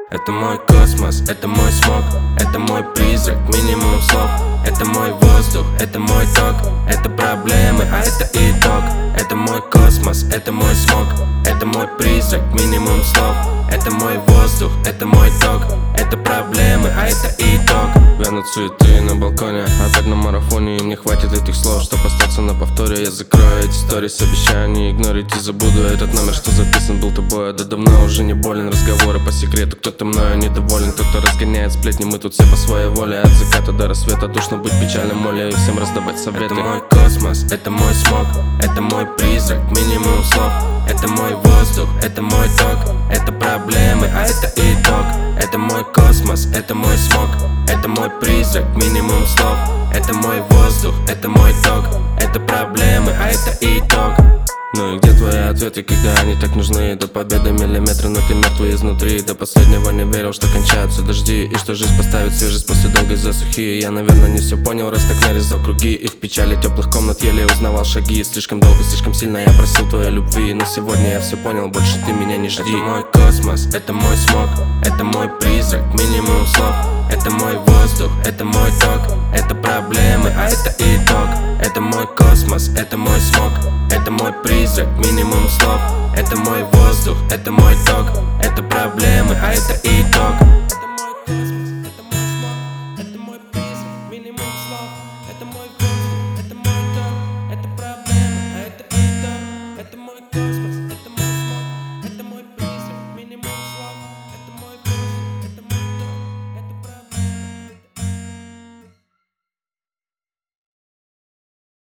Это мой космос, это мой смог, это мой призрак, минимум слов. Это мой воздух, это мой ток, это проблемы, а это итог. Это мой космос, это мой смог, это мой призрак, минимум слов. Это мой воздух, это мой ток, это проблемы, а это итог. Вянут суеты на балконе, опять на марафоне. Им не хватит этих слов, чтоб остаться на повторе. Я закрою эти сторис, обещаю не игнорить и забуду этот номер, что записан был тобой. Да давно уже не болен, разговоры по секрету. Кто-то мною недоволен, кто-то разгоняет сплетни. Мы тут все по своей воле, от заката до рассвета. Душно быть печальным моле и всем раздавать советы. Это мой космос, это мой смог, это мой призрак, минимум слов. Это мой воздух, это мой ток, это проблемы, а это итог. Это мой космос, это мой смог, это мой призрак, минимум слов. Это мой воздух, это мой ток, это проблемы, а это итог. Ну и где твои ответы, когда они так нужны? До победы миллиметры, но ты мертвый изнутри. До последнего не верил, что кончаются дожди, и что жизнь поставит свежесть после долгой засухи. Я, наверное, не все понял, раз так нарезал круги, и в печали теплых комнат еле узнавал шаги. Слишком долго, слишком сильно я просил твоей любви, но сегодня я все понял, больше ты меня не жди. Это мой космос, это мой смог, это мой призрак, минимум слов. Это мой воздух, это мой ток, это проблемы, а это итог. Это мой космос, это мой смог, это мой призрак, минимум слов. Это мой воздух, это мой ток, это проблемы, а это итог.